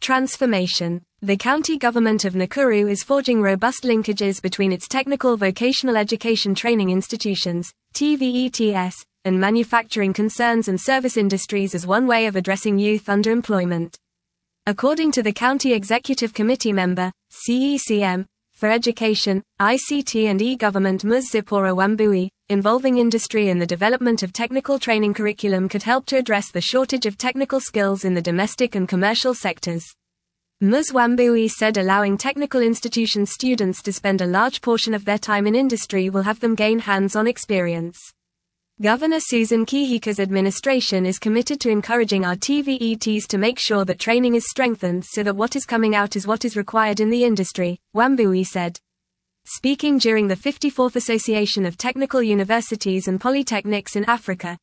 Transformation. The county government of Nakuru is forging robust linkages between its technical vocational education training institutions, TVETs, and manufacturing concerns and service industries as one way of addressing youth underemployment. According to the County Executive Committee member, CECM, for Education, ICT and E-Government Ms. Zipporah Wambui, involving industry in the development of technical training curriculum could help to address the shortage of technical skills in the domestic and commercial sectors. Ms. Wambui said allowing technical institution students to spend a large portion of their time in industry will have them gain hands-on experience. Governor Susan Kihika's administration is committed to encouraging our TVETs to make sure that training is strengthened so that what is coming out is what is required in the industry, Wambui said. Speaking during the 54th Association of Technical Universities and Polytechnics in Africa,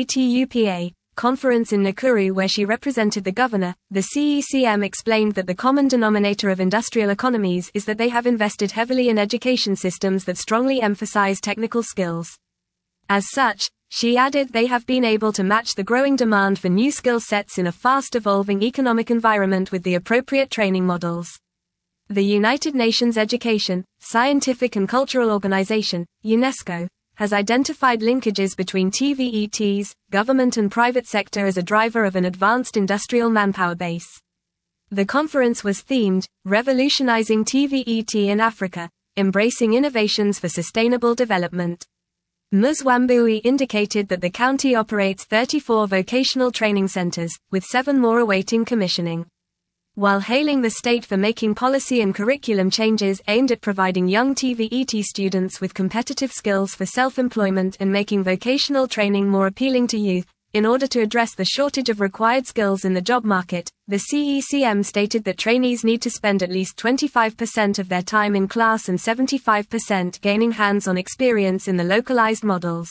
ATUPA, conference in Nakuru where she represented the governor, the CECM explained that the common denominator of industrial economies is that they have invested heavily in education systems that strongly emphasize technical skills. As such, she added they have been able to match the growing demand for new skill sets in a fast-evolving economic environment with the appropriate training models. The United Nations Education, Scientific and Cultural Organization, UNESCO, has identified linkages between TVETs, government and private sector as a driver of an advanced industrial manpower base. The conference was themed, Revolutionizing TVET in Africa, Embracing Innovations for Sustainable Development. Ms. Wambui indicated that the county operates 34 vocational training centers, with 7 more awaiting commissioning. While hailing the state for making policy and curriculum changes aimed at providing young TVET students with competitive skills for self-employment and making vocational training more appealing to youth, in order to address the shortage of required skills in the job market, the CECM stated that trainees need to spend at least 25% of their time in class and 75% gaining hands-on experience in the localized models.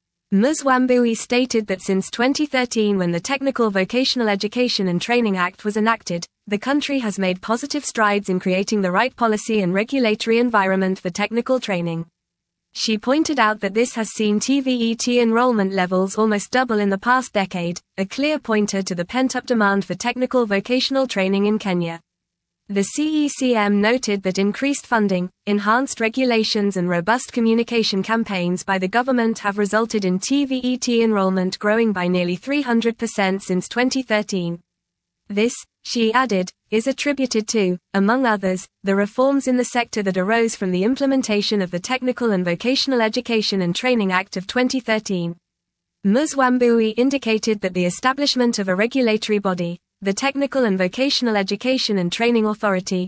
Ms. Wambui stated that since 2013, when the Technical Vocational Education and Training Act was enacted, the country has made positive strides in creating the right policy and regulatory environment for technical training. She pointed out that this has seen TVET enrollment levels almost double in the past decade, a clear pointer to the pent-up demand for technical vocational training in Kenya. The CECM noted that increased funding, enhanced regulations and robust communication campaigns by the government have resulted in TVET enrollment growing by nearly 300% since 2013. This, she added, is attributed to, among others, the reforms in the sector that arose from the implementation of the Technical and Vocational Education and Training Act of 2013. Ms. Wambui indicated that the establishment of a regulatory body, the Technical and Vocational Education and Training Authority,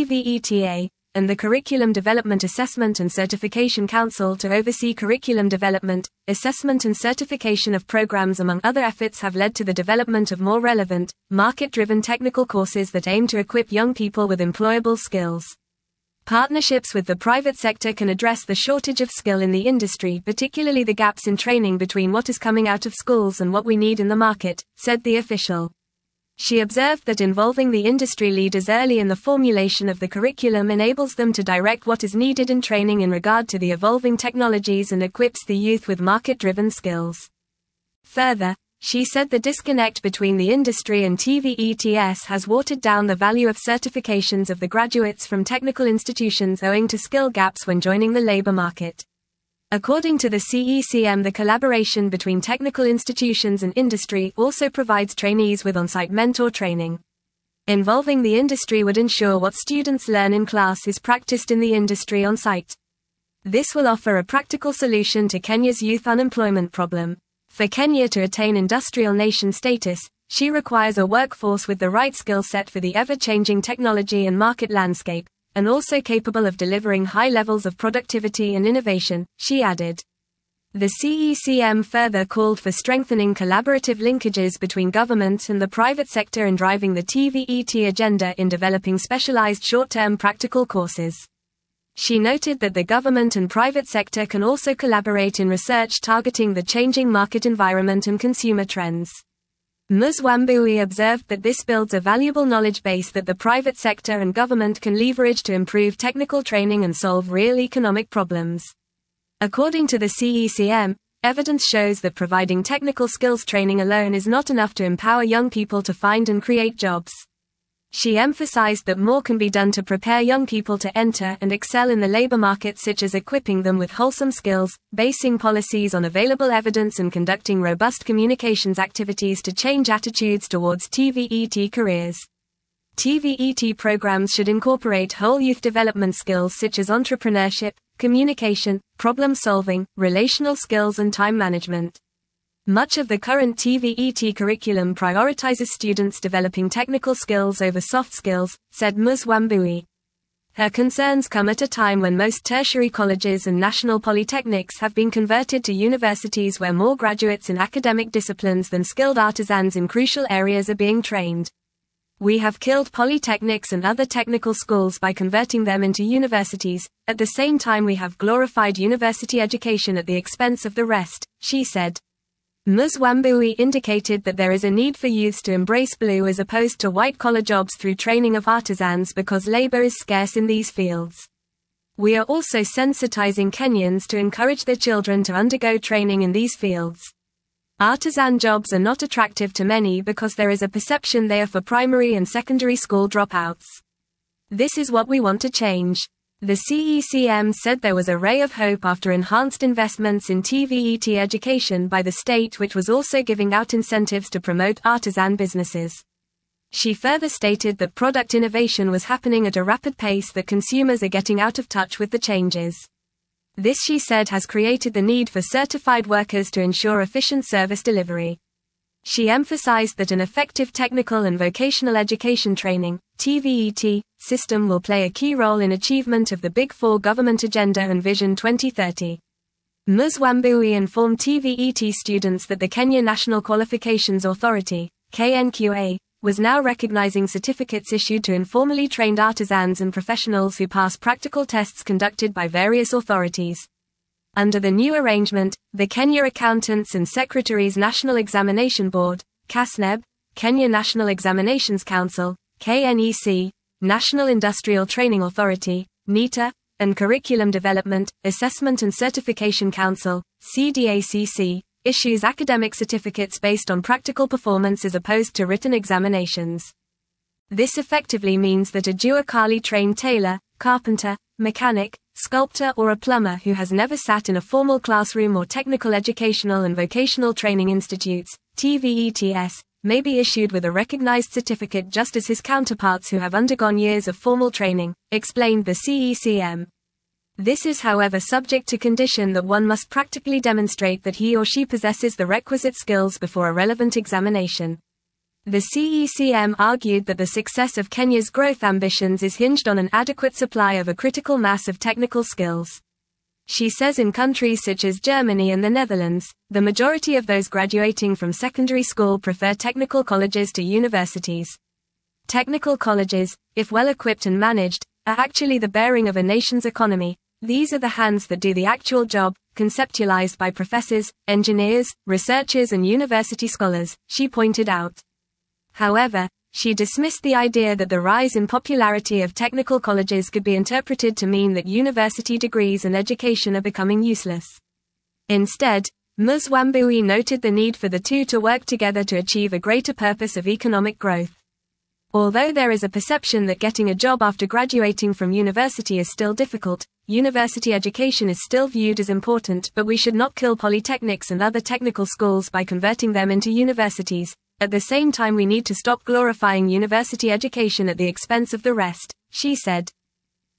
TVETA, and the Curriculum Development Assessment and Certification Council to oversee curriculum development, assessment and certification of programs among other efforts have led to the development of more relevant, market-driven technical courses that aim to equip young people with employable skills. Partnerships with the private sector can address the shortage of skill in the industry, particularly the gaps in training between what is coming out of schools and what we need in the market, said the official. She observed that involving the industry leaders early in the formulation of the curriculum enables them to direct what is needed in training in regard to the evolving technologies and equips the youth with market-driven skills. Further, she said the disconnect between the industry and TVETs has watered down the value of certifications of the graduates from technical institutions owing to skill gaps when joining the labor market. According to the CECM, the collaboration between technical institutions and industry also provides trainees with on-site mentor training. Involving the industry would ensure what students learn in class is practiced in the industry on-site. This will offer a practical solution to Kenya's youth unemployment problem. For Kenya to attain industrial nation status, she requires a workforce with the right skill set for the ever-changing technology and market landscape, and also capable of delivering high levels of productivity and innovation, she added. The CECM further called for strengthening collaborative linkages between government and the private sector in driving the TVET agenda in developing specialized short-term practical courses. She noted that the government and private sector can also collaborate in research targeting the changing market environment and consumer trends. Ms. Wambui observed that this builds a valuable knowledge base that the private sector and government can leverage to improve technical training and solve real economic problems. According to the CECM, evidence shows that providing technical skills training alone is not enough to empower young people to find and create jobs. She emphasized that more can be done to prepare young people to enter and excel in the labor market, such as equipping them with wholesome skills, basing policies on available evidence, and conducting robust communications activities to change attitudes towards TVET careers. TVET programs should incorporate whole youth development skills such as entrepreneurship, communication, problem solving, relational skills, and time management. Much of the current TVET curriculum prioritizes students developing technical skills over soft skills, said Ms. Wambui. Her concerns come at a time when most tertiary colleges and national polytechnics have been converted to universities where more graduates in academic disciplines than skilled artisans in crucial areas are being trained. We have killed polytechnics and other technical schools by converting them into universities. At the same time, we have glorified university education at the expense of the rest, she said. Ms. Wambui indicated that there is a need for youths to embrace blue as opposed to white-collar jobs through training of artisans because labor is scarce in these fields. We are also sensitizing Kenyans to encourage their children to undergo training in these fields. Artisan jobs are not attractive to many because there is a perception they are for primary and secondary school dropouts. This is what we want to change. The CECM said there was a ray of hope after enhanced investments in TVET education by the state, which was also giving out incentives to promote artisan businesses. She further stated that product innovation was happening at a rapid pace, that consumers are getting out of touch with the changes. This, she said, has created the need for certified workers to ensure efficient service delivery. She emphasized that an effective technical and vocational education training (TVET) system will play a key role in achievement of the Big Four government agenda and Vision 2030. Ms. Wambui informed TVET students that the Kenya National Qualifications Authority (KNQA) was now recognizing certificates issued to informally trained artisans and professionals who pass practical tests conducted by various authorities. Under the new arrangement, the Kenya Accountants and Secretaries National Examination Board, KASNEB, Kenya National Examinations Council, KNEC, National Industrial Training Authority, NITA, and Curriculum Development, Assessment and Certification Council, CDACC, issues academic certificates based on practical performance as opposed to written examinations. This effectively means that a Jua Kali trained tailor, carpenter, mechanic, sculptor, or a plumber who has never sat in a formal classroom or technical educational and vocational training institutes, TVETs, may be issued with a recognized certificate just as his counterparts who have undergone years of formal training, explained the CECM. This is, however, subject to condition that one must practically demonstrate that he or she possesses the requisite skills before a relevant examination. The CECM argued that the success of Kenya's growth ambitions is hinged on an adequate supply of a critical mass of technical skills. She says in countries such as Germany and the Netherlands, the majority of those graduating from secondary school prefer technical colleges to universities. Technical colleges, if well equipped and managed, are actually the bearing of a nation's economy. These are the hands that do the actual job, conceptualized by professors, engineers, researchers, and university scholars, she pointed out. However, she dismissed the idea that the rise in popularity of technical colleges could be interpreted to mean that university degrees and education are becoming useless. Instead, Ms. Wambui noted the need for the two to work together to achieve a greater purpose of economic growth. Although there is a perception that getting a job after graduating from university is still difficult, university education is still viewed as important, but we should not kill polytechnics and other technical schools by converting them into universities. At the same time, we need to stop glorifying university education at the expense of the rest, she said.